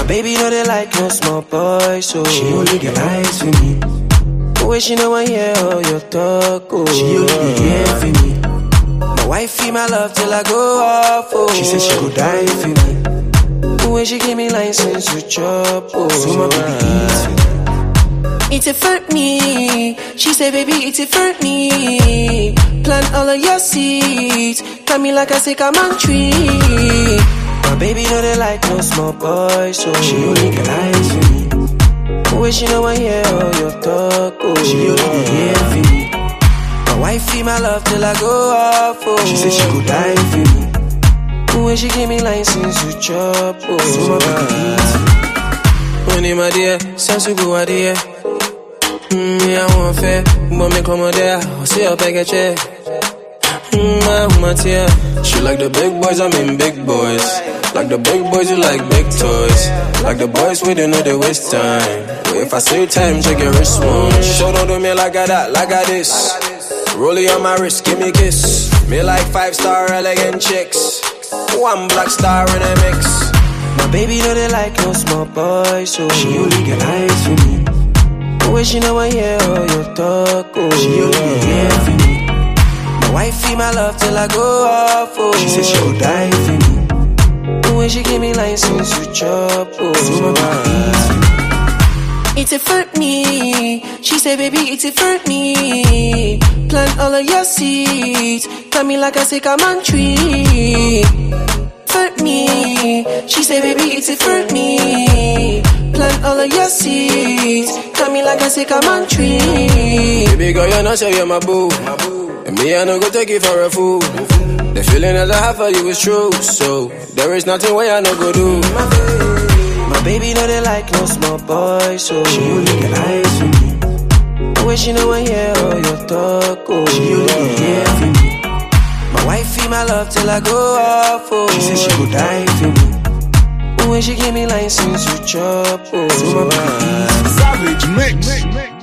My baby know they like no small boy, so she only get eyes for me. The way she know I hear all your talk, oh. She only be here for me. My wifey, my love till I go off, oh. She said she go die for me. The way she give me license to chop, oh. So my baby eats for me. It's it for me. She say, baby, it's it for me. Plant all of your seeds. Tell me like I say, come on tree. My baby know they like no small boy, so she only get eyes for me. The way she know I hear all your talk, oh. She only be here for me. My wifey, my love till I go off, oh. She said she go die for me. The way she give me license to chop, oh. So my baby eats for me. Money, my dear, sense to go out here. I want fair, but me come there. I'll see her back at check. My tear. She like the big boys, I mean big boys. Like the big boys, you like big toys. Like the boys, we don't know they waste time. But if I say time, check your wrist one. Show don't do me like I that, like I this. Rollie on my wrist, give me a kiss. Me like 5-star elegant chicks. One black star in a mix. My baby know they like no small boy, so she only get eyes for me. The way she know I hear all your talk, oh. She only be here for me. My wifey, my love till I go off, oh. She said she go die for me. The way she give me license to chop, oh. So my baby eats for me. It's it for me. She say, baby, it's it for me. Plant all of your seeds. Tell me like I say, come on tree. For me. She say, baby, it's it for me. Plant all of your seeds. Tell me like I say, come on tree. Baby girl, you know say you're my boo. And me, I no go take you for a fool. The feeling that I have for you is true. So there is nothing way I no go do. My baby know they like no small boy, so she only get eyes for me. The way she know I hear all your talk, oh. She only be here for me. My wifey, my love till I go off, oh. She said she go die for me. The way she give me license to chop, oh. So my baby eats for me. Savage Mix.